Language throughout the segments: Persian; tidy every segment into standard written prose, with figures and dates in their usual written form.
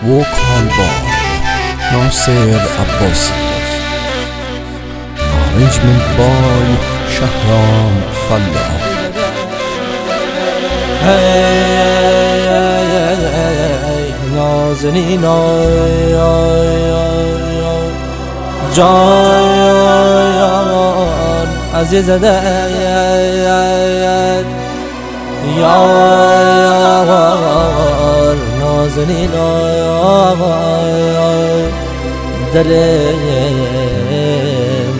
Vocal by Nasir Abbasi. Arrangement by Shahram Fallah. Hey, Nazanin, Jan, Aziz Yar, Nazanin, Dalim.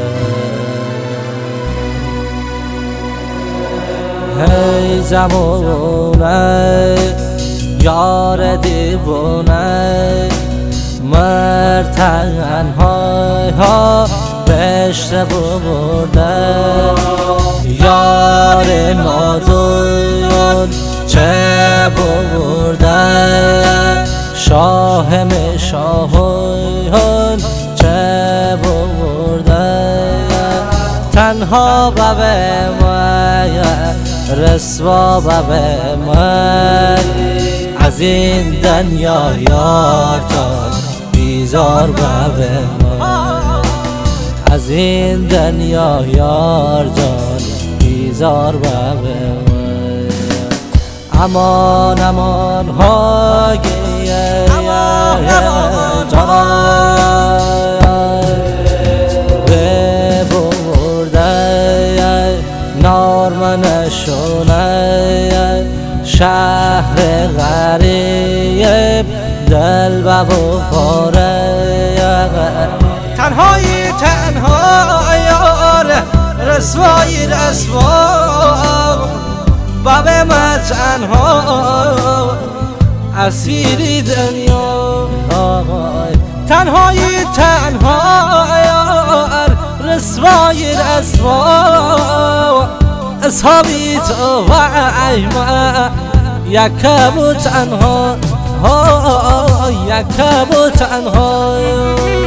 Hey zamone yar دیوانه مرد تنها بهشت برده یار نادون چه برده شاه شاهان چه برده تنها باب من رسوا باب من از این دنیا یار جان بیزار باب من از این دنیا یار جان بیزار باب من امان امان های جان ببرده نار منشونه شهر غریب دل و بخاره تنهایی تنها یار رسوایی رسوا باب من تنها اسیری دنیا تنهایی تنها یار رسوایی رسوا اصحابی تو و ایمه یکم و تنها یکم و تنها